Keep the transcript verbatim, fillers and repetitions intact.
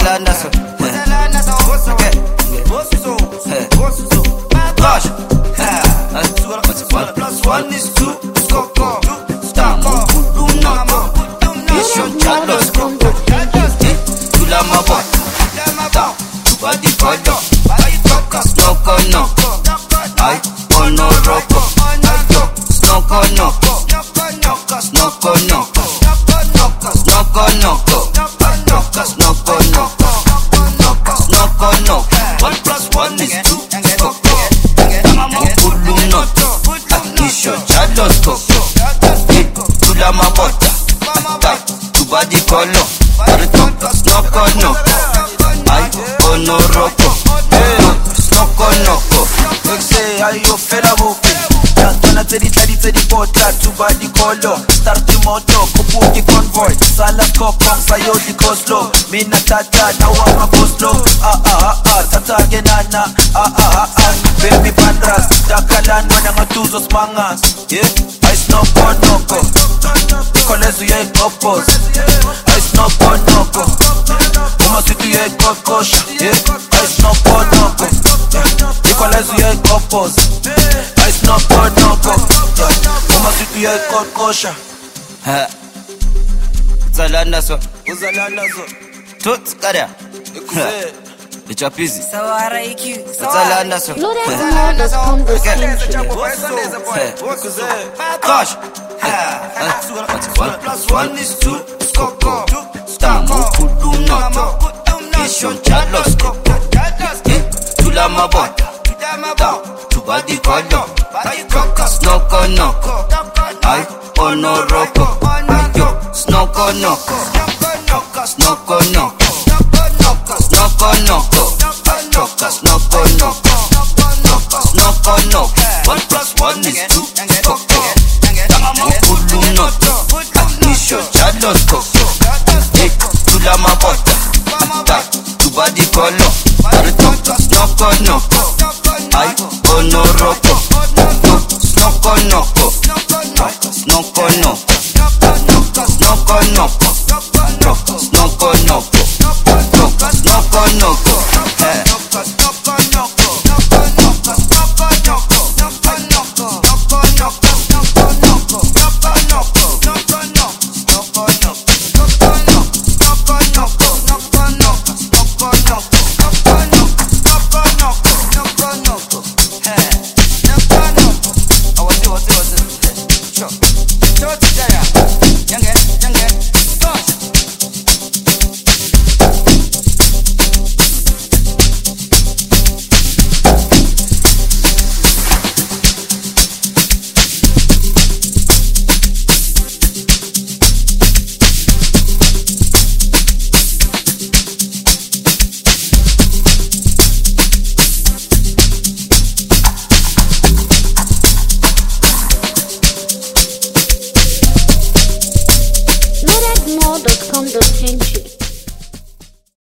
Uzalanda so. Uzalanda so. Okay. Bosso. Bosso. Gosh. Plus one is two. Coco. Stamo. Unamo. Mission Charles Coco. Tula mabota. Body color. Snoko noko. Ay, ono roko. Snoko noko. Snoko noko. Snoko noko. Snoko noko. Snoko noko. One plus one is two. Coco. Pulu noto. Mission Charles Coco. Tula mabota. Body color. Snoko noko. Ay, ono roko. Snoko noko. Look say, how you feel about it? Gonna teddy teddy teddy bota, two body color. Start the moto, kupuki convoy. Salas kopang sayo di slow. Mina tata, now I'm a go slow. Ah ah ah ah, tata genana. Ah ah ah ah, baby pandras. Dakalan mo nga tuzos mangas. Yeah, I snoko noko. Kolezu ye kopos. I snoko noko. Uma situ ye kokos. Yeah, I snoko noko. Kolezu ye kopos. I snoko noko. Uma situ ye kokosha. Ha. Uzalanda so. Uzalanda so. Tut kada. Ikuze. Ichapizi. Sawara iki. Uzalanda so. Uzalanda so. Gosh. One plus one is two. Coco. Stamo. Udunoto. Mission Charles Coco. Tula mabota. Body color. Snoko noko. Ay, ono roko. Snoko noko. Snoko noko. Snoko noko. Snoko noko. Snoko noko. One plus one is two. Coco. Pulu noto. Mission Charles Coco. Tula mabota. Body color. Snoko noko. Ay, ono roko. Snoko noko. Snoko noko. Snoko noko.